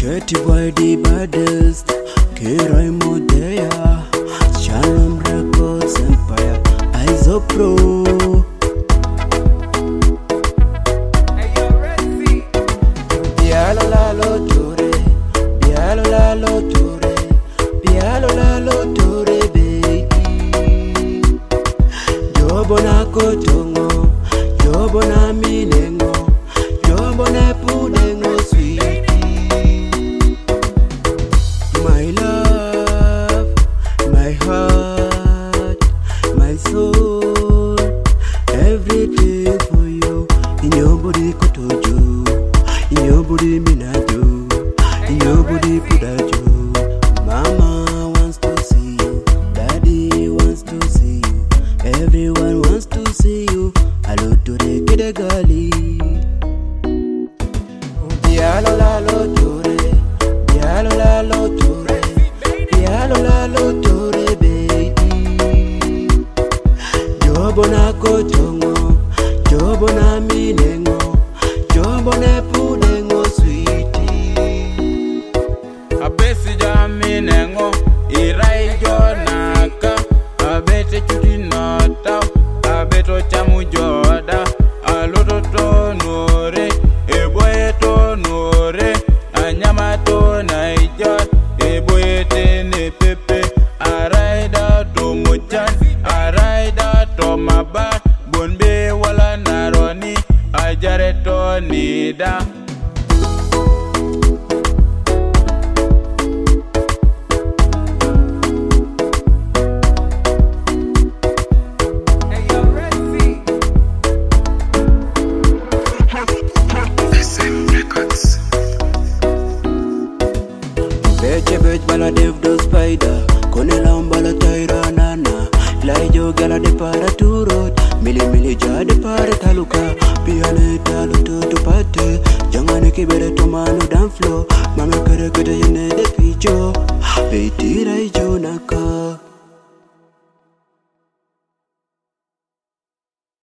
Pretty boy the baddest, Kirai Modea, Shalom Records Empire, Iso Pro. Bialo lalo ture, bialo lalo ture, bialo lalo ture baby. Jobo na kotongo, jobo na minengo, jobo na pudengo sweet. My love, my heart, my soul, everything for you. In your body kotojo, in your body minado, in your body pudajo. Mama wants to see you, daddy wants to see you, everyone wants to see you. Hello to the kid gali. Bialo lalo ture, bialo lalo ture, bialo lalo ture baby. Jobo na kotongo, jobo na minengo, jobo na pudengo sweetie. Abesi jaminengo, irai jonaka, abete chuti nota, abeto chamu joda, aloto tonore, eboye tonore, anyama to naijot, eboye tene pepe, araida to mochan, araida to mabat, bonbe wala naroni, ajare to nida. Beche bech bala dev do spider, konela umbala taira nana. Laijo gala de para tu road, mili ja de para taluka. Piane talu tu pate, jangane ki bere to manu dan flow. Mama kere kere yene de pijo, beiti raijo naka.